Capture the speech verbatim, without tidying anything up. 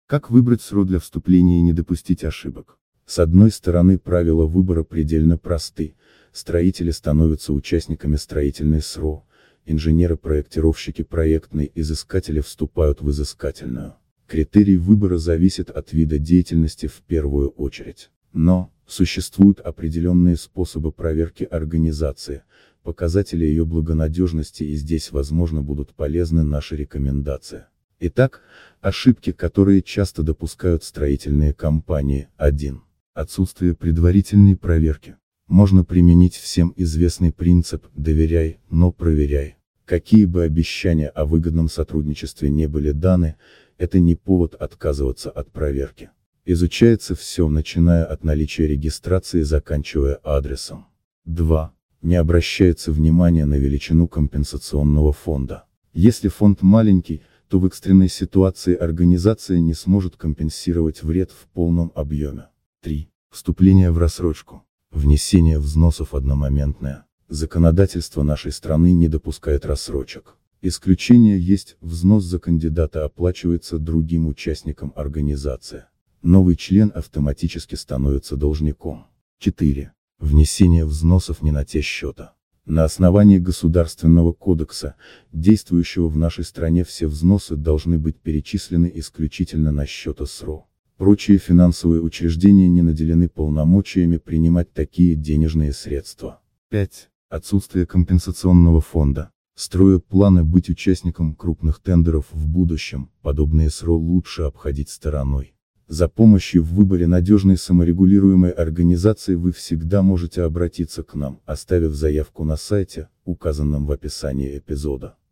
Как выбрать СРО для вступления и не допустить ошибок? С одной стороны, правила выбора предельно просты. Строители становятся участниками строительной СРО, инженеры-проектировщики проектной, изыскатели вступают в изыскательную. Критерий выбора зависит от вида деятельности в первую очередь. Но, существуют определенные способы проверки организации, показатели ее благонадежности, и здесь возможно будут полезны наши рекомендации. Итак, ошибки, которые часто допускают строительные компании. один. Отсутствие предварительной проверки. Можно применить всем известный принцип «доверяй, но проверяй». Какие бы обещания о выгодном сотрудничестве не были даны, это не повод отказываться от проверки. Изучается все, начиная от наличия регистрации и заканчивая адресом. два. Не обращается внимания на величину компенсационного фонда. Если фонд маленький, то в экстренной ситуации организация не сможет компенсировать вред в полном объеме. три. Вступление в рассрочку. Внесение взносов одномоментное. Законодательство нашей страны не допускает рассрочек. Исключение есть: взнос за кандидата оплачивается другим участником организации. Новый член автоматически становится должником. четыре. Внесение взносов не на те счета. На основании Государственного кодекса, действующего в нашей стране, все взносы должны быть перечислены исключительно на счета СРО. Прочие финансовые учреждения не наделены полномочиями принимать такие денежные средства. пять. Отсутствие компенсационного фонда. Строя планы быть участником крупных тендеров в будущем, подобные СРО лучше обходить стороной. За помощью в выборе надежной саморегулируемой организации вы всегда можете обратиться к нам, оставив заявку на сайте, указанном в описании эпизода.